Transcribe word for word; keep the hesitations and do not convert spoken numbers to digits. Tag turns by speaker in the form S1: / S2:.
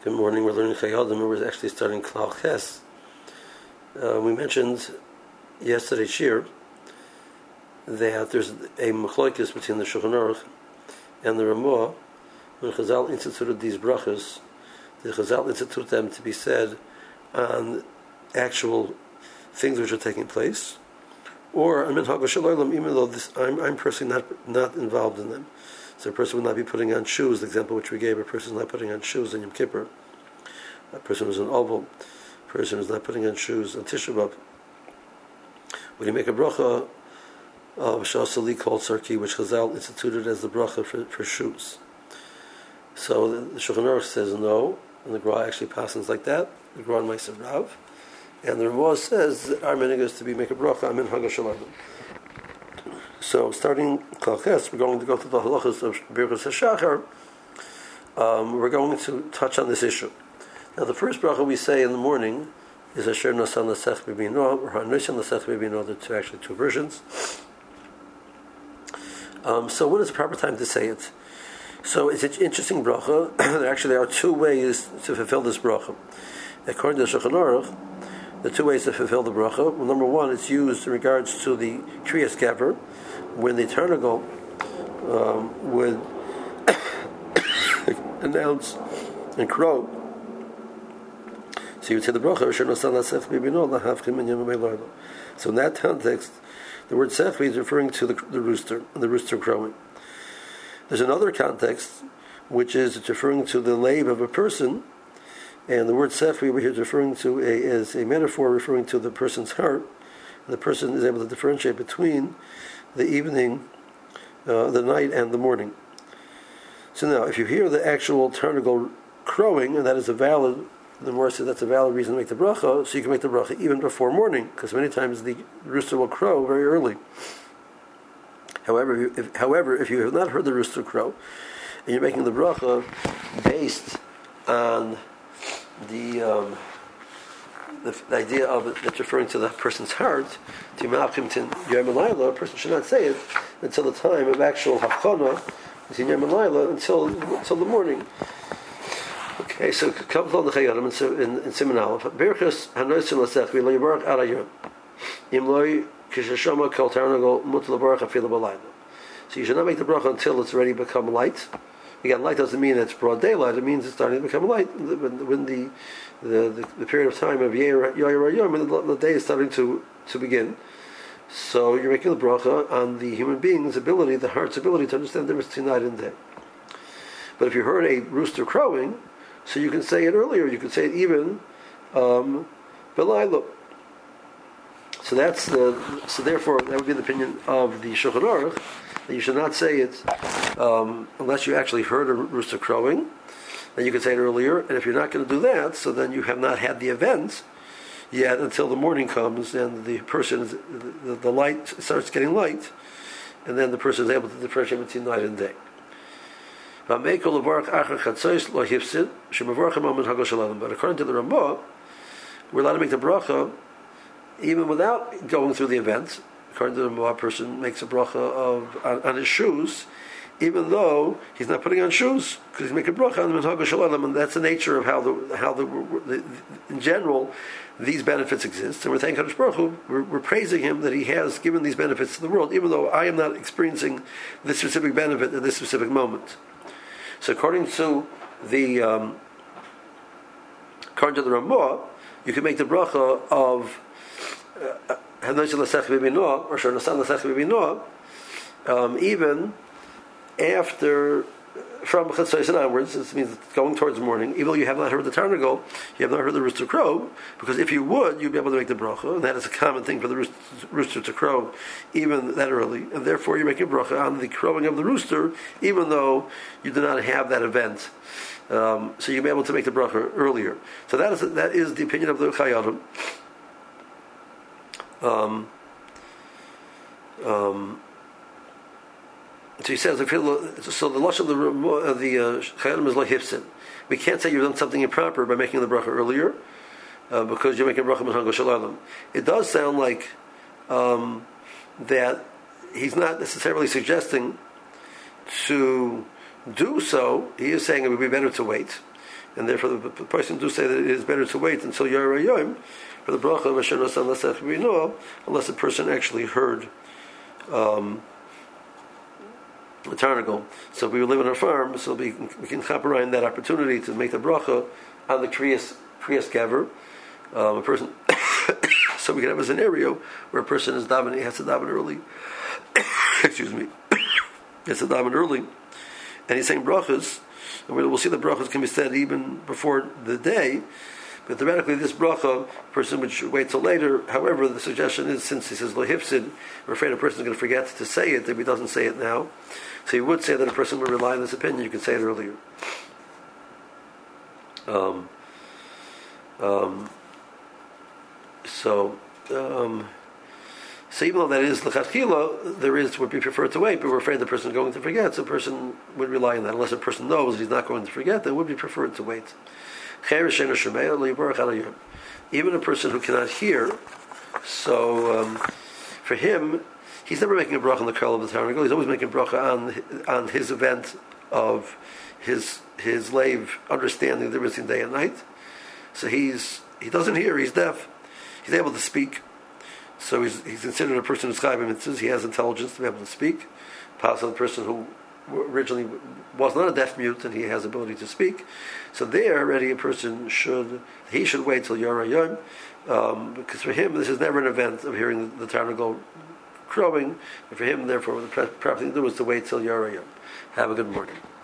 S1: Good morning. We're learning Chayadim. We're actually starting Klal Ches. Uh, we mentioned yesterday Shir that there's a machloekes between the Shulchan Aruch and the Ramah. When Chazal instituted these brachas, the Chazal instituted them to be said on actual things which are taking place, or a minhag shel, even though this, I'm, I'm personally not not involved in them. So a person would not be putting on shoes. The example which we gave, a person is not putting on shoes on Yom Kippur. A person who's an oval, a person who's not putting on shoes on Tisha B'Av. When you make a bracha of Shasali called Sarki, which Chazal instituted as the bracha for, for shoes. So the, the Shulchan Aruch says no, and the Gra actually passes like that. The Gra and Ma'aser Rav, and the Ramah says that our minhag is to be make a bracha amin hagashalayim. So starting Klal Ches, we're going to go through the halachas of Birchas HaShachar. Um, we're going to touch on this issue. Now, the first bracha we say in the morning is Asher Nasan Lasech B'Bino, or Ha'Nosan Lasech B'Bino. There are two, actually two versions. Um, so, what is the proper time to say it? So, it's an interesting bracha. Actually, there are two ways to fulfill this bracha. According to the Shulchan Aruch, the two ways to fulfill the bracha. Well, number one, it's used in regards to the Kriyas Gaver, when the Tarnagol um, would announce and crow. So you would say the bracha. So in that context, the word sechvi is referring to the, the rooster, the rooster crowing. There's another context, which is it's referring to the lave of a person, and the word sechvi over here is referring to a, is a metaphor referring to the person's heart. And the person is able to differentiate between the evening, uh, the night, and the morning. So now, if you hear the actual Tarnagol crowing, and that is a valid, the Gemara says that's a valid reason to make the bracha, so you can make the bracha even before morning, because many times the rooster will crow very early. However, if, however, if you have not heard the rooster crow, and you're making the bracha based on the um, the, the idea of it that's referring to the person's heart, to Malachim Tin Yom Elayla, a person should not say it until the time of actual Hafchana, in Yom Elayla, until until the morning. Okay, so come on the Chayadim in in Siman Aleph. Birchas Hanosin Lasech V'Lo Yibarach Ad Hayom Im Lo Kishashama Kol Tarnagol Mut L'Barach Afilu B'Layla. So you should not make the bracha until it's already become light. Again, light doesn't mean it's broad daylight. It means it's starting to become light. When, when the, the, the the period of time of Yair Yom, the, the day is starting to, to begin. So you're making the bracha on the human being's ability, the heart's ability to understand the difference between night and day. But if you heard a rooster crowing, so you can say it earlier. You can say it even um, B'Layla. So that's the. So therefore, that would be the opinion of the Shulchan Aruch, that you should not say it um, unless you actually heard a rooster crowing. Then you can say it earlier. And if you're not going to do that, so then you have not had the event yet until the morning comes and the person, is, the, the light starts getting light, and then the person is able to differentiate between night and day. But according to the Ramah, we're allowed to make the bracha even without going through the event. According to the Ramah, a person makes a bracha of on, on his shoes, even though he's not putting on shoes, because he's making a bracha on the minhag shalom, and that's the nature of how the how the, the in general these benefits exist. And we're thanking Kadosh Baruch Hu, we're, we're praising him that he has given these benefits to the world, even though I am not experiencing this specific benefit at this specific moment. So according to the um, according to the Ramah, you can make the bracha of Hanosan Lasech B'Bino or Nasan Lasech B'Bino um, even after from Chatzos and onwards. This means it's going towards morning. Even though you have not heard the Tarnagol, you have not heard the rooster crow, because if you would, you'd be able to make the bracha, and that is a common thing for the rooster, rooster to crow even that early, and therefore you're making a bracha on the crowing of the rooster, even though you do not have that event. Um, so you'll be able to make the bracha earlier. So that is that is the opinion of the Chayadim. Um, um, So he says, so the lush of the uh, the Chayadim is like hifsin. We can't say you've done something improper by making the bracha earlier, uh, because you're making bracha minhag shalom. It does sound like um, that he's not necessarily suggesting to do so. He is saying it would be better to wait, and therefore the, the person do say that it is better to wait until Yara Yom for the bracha of Asher Nasan Lasech B'Noah, unless a person actually heard um, the Tarnagal. So if we live on a farm, so we, we can chaperine that opportunity to make the bracha on the Kriyas Kriyas Gaver. Um, a person, so we can have a scenario where a person is davening, he has to daven early. Excuse me, he has to daven early, and he's saying brachas. And we'll see the brachas can be said even before the day. But theoretically, this bracha, a person would wait till later. However, the suggestion is, since he says lohifsid, we're afraid a person is going to forget to say it if he doesn't say it now. So you would say that a person would rely on this opinion. You can say it earlier. Um. Um. So. Um, So even though that is l'chadchila, there is would be preferred to wait, but we're afraid the person is going to forget, so a person would rely on that. Unless a person knows he's not going to forget, then it would be preferred to wait. Even a person who cannot hear, so um, for him, he's never making a bracha on the curl of the tabernacle. He's always making a bracha on on his event of his his lave understanding the difference in day and night. So he's he doesn't hear, he's deaf. He's able to speak. So he's, he's considered a person who's chayv mitzvahs. He has intelligence to be able to speak. Possibly a person who originally was not a deaf mute and he has ability to speak. So there already a person should he should wait till Yom Yom, um, because for him this is never an event of hearing the, the Tarnagal crowing. But for him, therefore, the proper thing to do is to wait till Yom Yom. Have a good morning.